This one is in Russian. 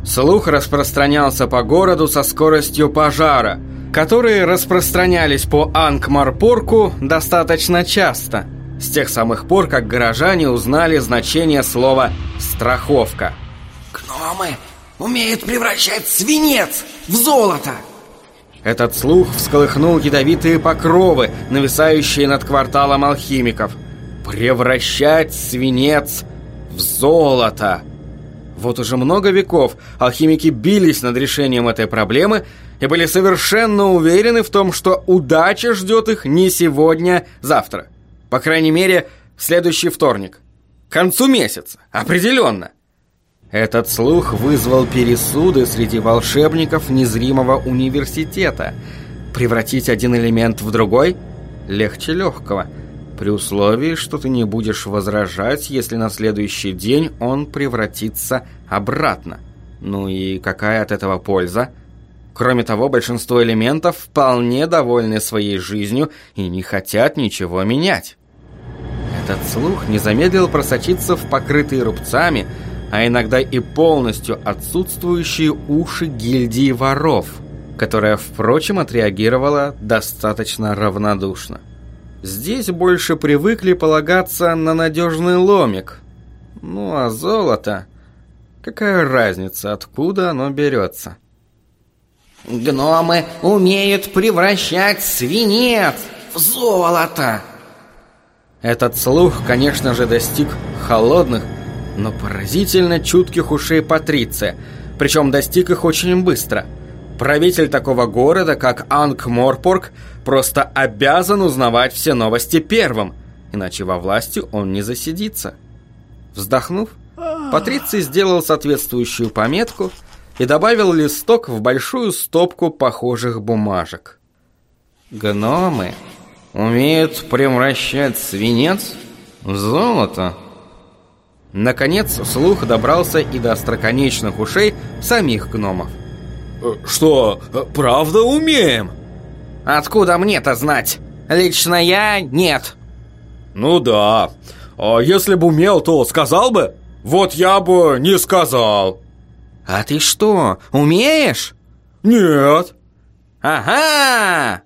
Слух распространялся по городу со скоростью пожара, которые распространялись по Анкмарпорку достаточно часто, с тех самых пор, как горожане узнали значение слова «страховка». Гномы умеют превращать свинец в золото. Этот слух всколыхнул ядовитые покровы, нависающие над кварталом алхимиков. Превращать свинец в золото. Вот уже много веков алхимики бились над решением этой проблемы и были совершенно уверены в том, что удача ждет их не сегодня, завтра. По крайней мере, в следующий вторник. К концу месяца, определенно. Этот слух вызвал пересуды среди волшебников незримого университета. Превратить один элемент в другой легче легкого, при условии, что ты не будешь возражать, если на следующий день он превратится обратно. Ну и какая от этого польза? Кроме того, большинство элементов вполне довольны своей жизнью и не хотят ничего менять. Этот слух не замедлил просочиться в покрытые рубцами, а иногда и полностью отсутствующие уши гильдии воров, которая, впрочем, отреагировала достаточно равнодушно. Здесь больше привыкли полагаться на надежный ломик. Ну а золото... Какая разница, откуда оно берется? Гномы умеют превращать свинец в золото. Этот слух, конечно же, достиг холодных, но поразительно чутких ушей Патриция, причем достиг их очень быстро. Правитель такого города, как Анкморпорк, просто обязан узнавать все новости первым, иначе во власти он не засидится. Вздохнув, Патриций сделал соответствующую пометку и добавил листок в большую стопку похожих бумажек. Гномы умеют превращать свинец в золото. Наконец, слух добрался и до остроконечных ушей самих гномов. Что, правда умеем? Откуда мне-то знать? Лично я нет. Ну да. А если бы умел, то сказал бы? Вот я бы не сказал. А ты что, умеешь? Нет. Ага!